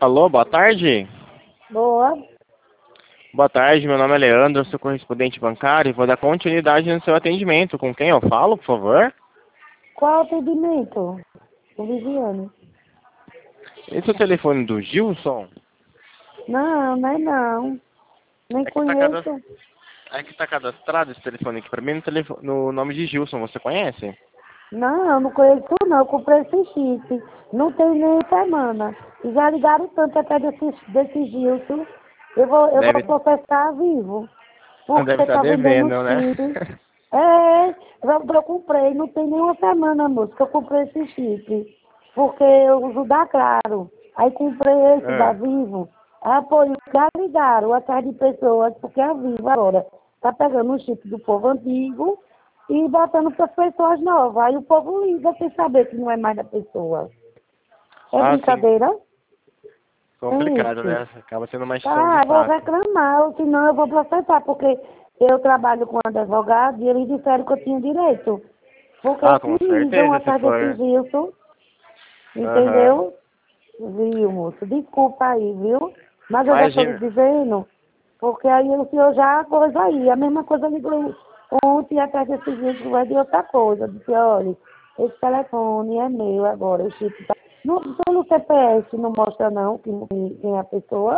Alô, boa tarde. Boa. Boa tarde, meu nome é Leandro, sou correspondente bancário e vou dar continuidade no seu atendimento. Com quem eu falo, por favor? Qual o atendimento? O Viviane. Esse é o telefone do Gilson? Não, não é não. Nem É que tá, conheço. cadastrado esse telefone aqui pra mim no nome de Gilson, você conhece? Não, não conheço não. Eu comprei esse chip. Não tem nem semana. E já ligaram tanto até desse Gilson. Eu vou Deve processar vivo. Porque estar tá vendendo devendo, né? chip. É, eu comprei, não tem nem uma semana, moço, que eu comprei esse chip. Porque eu uso da Claro. Aí comprei esse da Ah, Vivo. Apoio, já ligaram atrás de pessoas, porque a Vivo agora tá pegando o chip do povo antigo e botando para as pessoas novas. Aí o povo liga sem saber que não é mais da pessoa. É ah, sim. brincadeira? Complicado, Gente. né? Acaba sendo uma encheção de Tá, eu vou saco. reclamar, ou senão eu vou processar, porque eu trabalho com advogado e eles disseram que eu tinha direito. Porque Ah, se com ligam certeza, se atrás desse for. Gilson, Aham. entendeu? Viu, moço? Desculpa aí, viu? Mas eu já estou lhe Imagina. dizendo, porque aí o senhor já coisa aí. A mesma coisa ligou ontem atrás desse Gilson, vai de outra coisa. Disse, olha, esse telefone é meu agora, o chip tá... Não, pelo CPF não mostra não quem é a pessoa.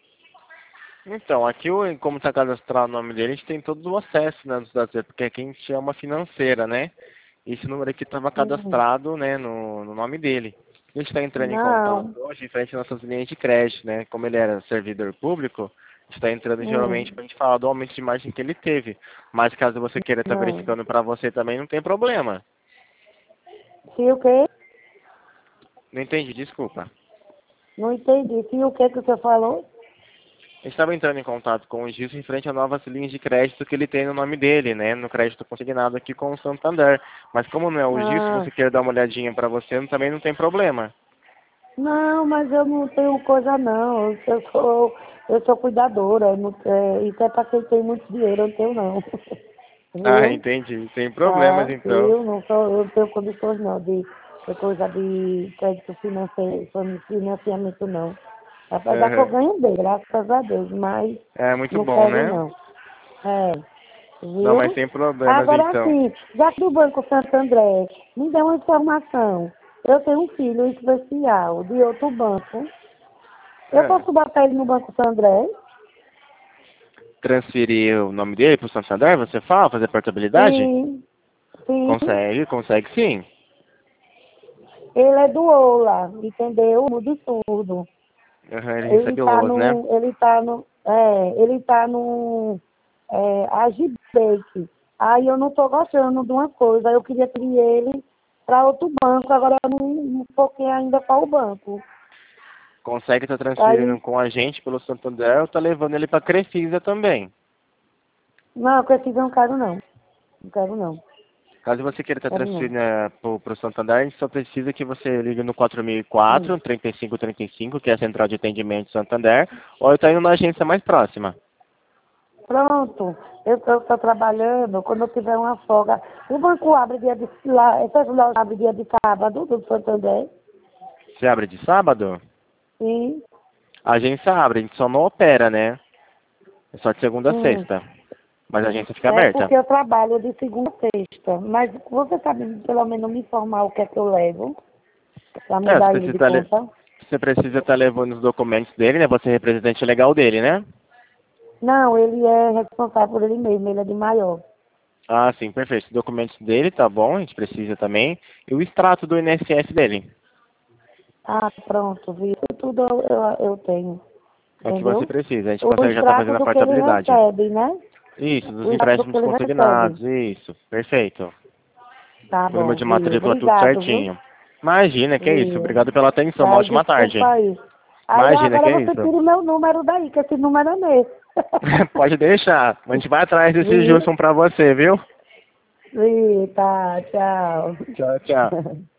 Então, aqui como está cadastrado o nome dele, a gente tem todo o acesso, né, dos dados dele, porque aqui a gente é uma financeira, né? Esse número aqui estava Hum, cadastrado, né, no nome dele. A gente está entrando em contato não. hoje em frente às nossas linhas de crédito, né? Como ele era servidor público, a gente está entrando geralmente Hum, para a gente falar do aumento de margem que ele teve. Mas caso você queira estar não. verificando para você também, não tem problema. Se o quê? Não entendi, desculpa. Não entendi. Se o que você falou? A gente estava entrando em contato com o Gilson em frente a novas linhas de crédito que ele tem no nome dele, né? No crédito consignado aqui com o Santander. Mas como não é o Gilson, Ah, você quer dar uma olhadinha para você, também não tem problema. não, mas eu não tenho coisa não. Eu sou cuidadora. Isso é para quem tem muito dinheiro, eu não tenho não. Ah, Viu? entendi. Sem Tá, problemas, então. eu não sou, eu não tenho condições não de coisa de crédito financeiro, financiamento não. Apesar que eu Aham. ganho bem, graças a Deus, mas É muito não bom, quero né? não. É, Não, mas viu? sem problemas, Agora então. sim, já que o Banco Santo André me deu uma informação, eu tenho um filho especial de outro banco, eu Ah, posso botar ele no Banco Santo André? transferir o nome dele para o Santander, você fala? Fazer portabilidade? Sim, sim, Consegue, consegue sim. ele é do Ola, entendeu? De tudo. Aham, ele Ele recebe tá LOAS, né? no, ele tá no, ele tá no Agibank. Aí eu não tô gostando de uma coisa, eu queria ter ele para outro banco, agora eu não foquei ainda para o banco. Consegue estar transferindo Aí, com a gente pelo Santander ou tá levando ele para Crefisa também. não, com esse não quero não. Não quero não. Caso você queira estar Quero não. transferindo para o Santander, a gente só precisa que você ligue no Hum. 4004 3535, que é a central de atendimento Santander, ou está indo na agência mais próxima. Pronto, eu estou trabalhando, quando eu tiver uma folga. O banco abre dia de lá, essas lojas abrem dia de sábado, do Santander. Você abre de sábado? Sim. A agência abre, a gente só não opera, né? É só de segunda a Hum. sexta. Mas a agência fica É aberta. porque eu trabalho de segunda a sexta. Mas você sabe pelo menos me informar o que é que eu levo para É, mudar ele de conta? você precisa estar levando os documentos dele, né? Você é representante legal dele, né? Não, ele é responsável por ele mesmo, ele é de maior. Ah, sim, perfeito. Os documentos dele, tá bom, a gente precisa também. E o extrato do INSS dele. Ah, pronto, viu? Tudo eu tenho, É o que você entendeu? precisa. A gente O consegue já estar extrato fazendo a do que ele portabilidade. recebe, né? Isso, dos O extrato do que empréstimos ele recebe. consignados, isso. Perfeito. Tá O número bom, de viu? matrícula tudo Obrigado, viu? certinho. Imagina, que é isso. Viu? Obrigado pela atenção. Uma Tá, ótima tarde. desculpa aí. Aí Imagina, que agora é você isso. tira o meu número daí, que esse número é meu. Pode deixar. A gente vai atrás desse Viu? Gilson pra você, viu? Sim, tá, tchau. Tchau, tchau.